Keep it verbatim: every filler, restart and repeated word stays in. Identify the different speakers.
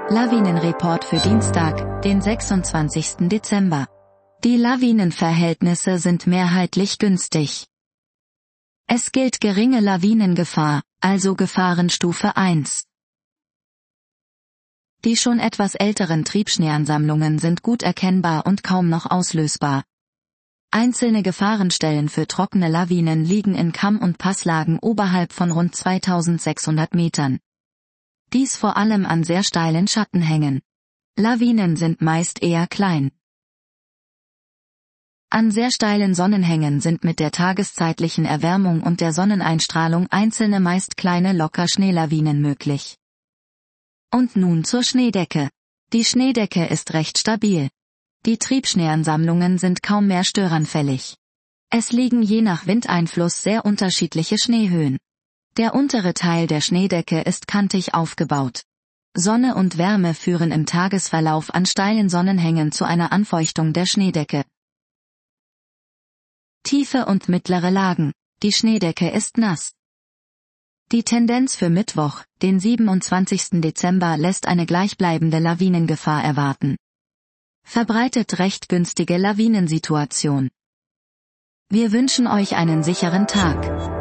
Speaker 1: Lawinenreport für Dienstag, den sechsundzwanzigsten Dezember. Die Lawinenverhältnisse sind mehrheitlich günstig. Es gilt geringe Lawinengefahr, also Gefahrenstufe eins. Die schon etwas älteren Triebschneeansammlungen sind gut erkennbar und kaum noch auslösbar. Einzelne Gefahrenstellen für trockene Lawinen liegen in Kamm- und Passlagen oberhalb von rund zweitausendsechshundert Metern. Dies vor allem an sehr steilen Schattenhängen. Lawinen sind meist eher klein. An sehr steilen Sonnenhängen sind mit der tageszeitlichen Erwärmung und der Sonneneinstrahlung einzelne meist kleine locker Schneelawinen möglich. Und nun zur Schneedecke. Die Schneedecke ist recht stabil. Die Triebschneeansammlungen sind kaum mehr störanfällig. Es liegen je nach Windeinfluss sehr unterschiedliche Schneehöhen. Der untere Teil der Schneedecke ist kantig aufgebaut. Sonne und Wärme führen im Tagesverlauf an steilen Sonnenhängen zu einer Anfeuchtung der Schneedecke. Tiefe und mittlere Lagen. Die Schneedecke ist nass. Die Tendenz für Mittwoch, den siebenundzwanzigsten Dezember, lässt eine gleichbleibende Lawinengefahr erwarten. Verbreitet recht günstige Lawinensituation. Wir wünschen euch einen sicheren Tag.